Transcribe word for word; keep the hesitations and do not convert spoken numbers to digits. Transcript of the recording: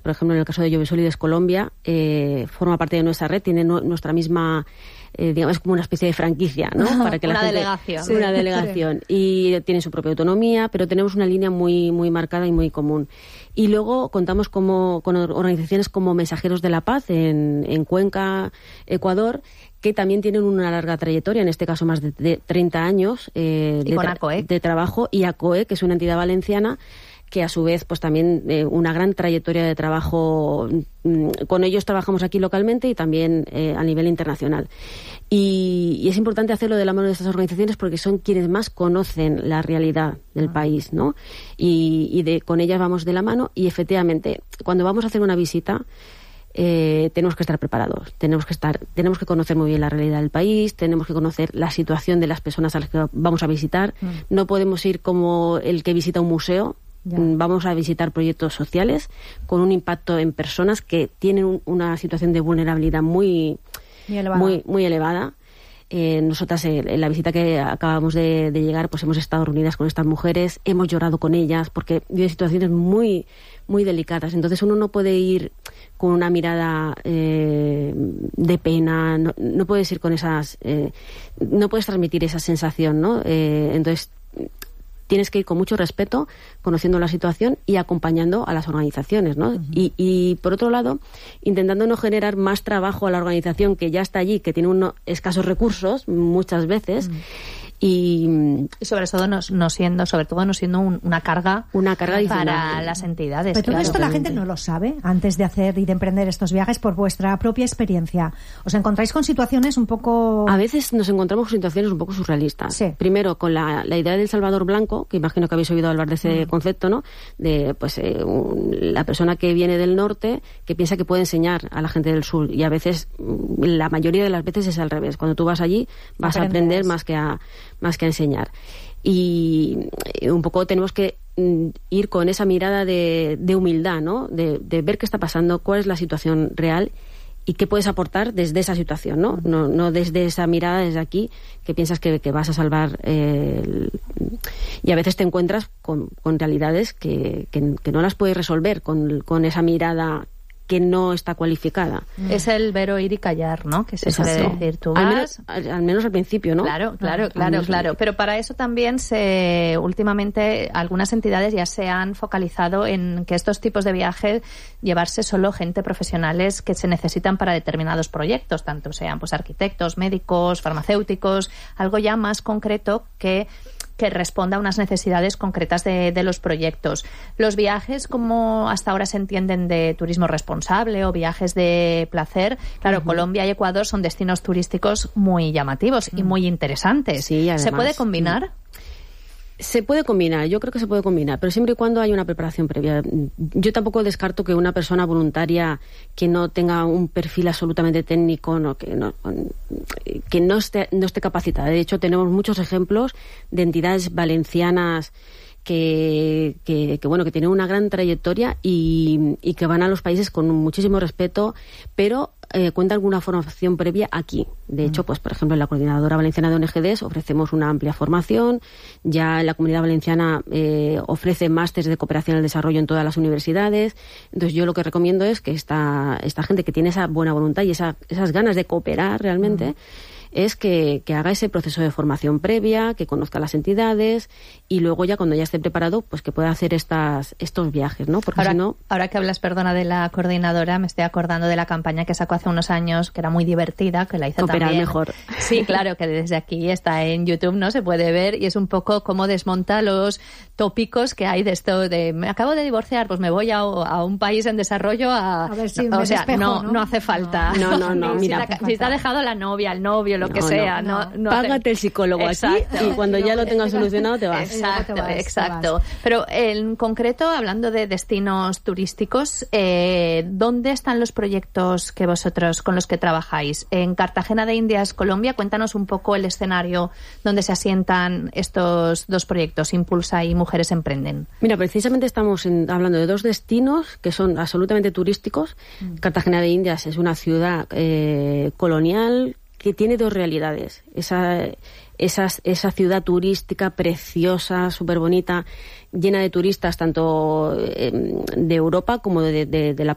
por ejemplo, en el caso de Jove Solides Colombia, eh, forma parte de nuestra red, tiene no, nuestra misma, eh, digamos, como una especie de franquicia, ¿no? Para que la una gente, delegación. Sí, una delegación. Sí. Y tiene su propia autonomía, pero tenemos una línea muy, muy marcada y muy común. Y luego contamos como, con organizaciones como Mensajeros de la Paz en, en Cuenca, Ecuador, que también tienen una larga trayectoria, en este caso más de, de treinta años eh, y de, con tra- ACOEC. de trabajo, y ACOEC, que es una entidad valenciana, que a su vez pues también eh, una gran trayectoria de trabajo. Con ellos trabajamos aquí localmente y también eh, a nivel internacional. Y, y es importante hacerlo de la mano de estas organizaciones porque son quienes más conocen la realidad del país, ¿no? Y, y de, con ellas vamos de la mano y efectivamente, cuando vamos a hacer una visita, Eh, tenemos que estar preparados, tenemos que estar, tenemos que conocer muy bien la realidad del país, tenemos que conocer la situación de las personas a las que vamos a visitar. Mm. No podemos ir como el que visita un museo. Ya. Vamos a visitar proyectos sociales con un impacto en personas que tienen un, una situación de vulnerabilidad muy, muy elevada. Muy, muy elevada. Eh, nosotras eh, en la visita que acabamos de, de llegar, pues hemos estado reunidas con estas mujeres, hemos llorado con ellas porque viven situaciones muy, muy delicadas. Entonces uno no puede ir con una mirada eh, de pena, no, no puedes ir con esas, eh, no puedes transmitir esa sensación, ¿no? Eh, entonces tienes que ir con mucho respeto, conociendo la situación y acompañando a las organizaciones, ¿no? Uh-huh. Y, y, por otro lado, intentando no generar más trabajo a la organización que ya está allí, que tiene unos escasos recursos, muchas veces, uh-huh. y, y sobre todo no, no siendo, sobre todo no siendo un, una carga, una carga para las entidades. Pero todo claro. esto la gente no lo sabe antes de hacer y de emprender estos viajes por vuestra propia experiencia. ¿Os encontráis con situaciones un poco...? A veces nos encontramos con situaciones un poco surrealistas. Sí. Primero, con la, la idea del Salvador Blanco, que imagino que habéis oído hablar de ese mm. concepto, ¿no? De pues eh, un, la persona que viene del norte que piensa que puede enseñar a la gente del sur, y a veces, la mayoría de las veces es al revés. Cuando tú vas allí vas Aprendes. a aprender más que a más que a enseñar. Y un poco tenemos que ir con esa mirada de, de humildad, ¿no? De, de ver qué está pasando, cuál es la situación real y qué puedes aportar desde esa situación, ¿no? No, no desde esa mirada, desde aquí, que piensas que, que vas a salvar. Eh, el... Y a veces te encuentras con, con realidades que, que, que no las puedes resolver con, con esa mirada que no está cualificada. Es el ver, oír y callar, ¿no? Que se suele decir. Tú vas... al, menos, al, al menos al principio, ¿no? Claro, claro, claro, claro. Pero para eso también se, últimamente, algunas entidades ya se han focalizado en que estos tipos de viajes llevarse solo gente profesionales que se necesitan para determinados proyectos, tanto sean pues arquitectos, médicos, farmacéuticos, algo ya más concreto que que responda a unas necesidades concretas de, de los proyectos. Los viajes, como hasta ahora se entienden, de turismo responsable o viajes de placer, claro, uh-huh. Colombia y Ecuador son destinos turísticos muy llamativos uh-huh. y muy interesantes. Sí, además, ¿se puede combinar? Uh-huh. Se puede combinar, yo creo que se puede combinar, pero siempre y cuando hay una preparación previa. Yo tampoco descarto que una persona voluntaria que no tenga un perfil absolutamente técnico, no, que no, que no esté, no esté capacitada. De hecho, tenemos muchos ejemplos de entidades valencianas que, que, que bueno, que tienen una gran trayectoria y, y que van a los países con muchísimo respeto, pero eh, cuentan con una formación previa aquí. De hecho, pues por ejemplo, en la Coordinadora Valenciana de O N G Ds ofrecemos una amplia formación. Ya la Comunidad Valenciana eh, ofrece másteres de cooperación al desarrollo en todas las universidades. Entonces, yo lo que recomiendo es que esta, esta gente que tiene esa buena voluntad y esa, esas ganas de cooperar realmente, mm. es que, que haga ese proceso de formación previa, que conozca las entidades y luego ya cuando ya esté preparado, pues que pueda hacer estas estos viajes, ¿no? Porque ahora, si no... ahora que hablas, perdona, de la coordinadora, me estoy acordando de la campaña que sacó hace unos años, que era muy divertida, que la hizo Cooperar también. mejor. Sí, claro, que desde aquí está en YouTube, ¿no? Se puede ver y es un poco cómo desmonta los tópicos que hay de esto de me acabo de divorciar, pues me voy a, a un país en desarrollo a... A ver si no, me o sea, despejo, no, ¿no? no hace falta. No, no, no, si mira. la, si te ha dejado la novia, el novio, lo no, que sea, no, no. no Págate hace... el psicólogo Exacto. aquí y cuando ya lo tengas solucionado te vas. Exacto, te vas, exacto. te vas. Pero en concreto, hablando de destinos turísticos, eh, ¿dónde están los proyectos que vosotros con los que trabajáis? En Cartagena de Indias, Colombia, cuéntanos un poco el escenario donde se asientan estos dos proyectos, Impulsa y Mujeres Emprenden. Mira, precisamente estamos en, hablando de dos destinos que son absolutamente turísticos. Mm. Cartagena de Indias es una ciudad eh, colonial que tiene dos realidades. Esa, esa, esa ciudad turística preciosa, súper bonita, llena de turistas tanto eh, de Europa como de, de, de, la,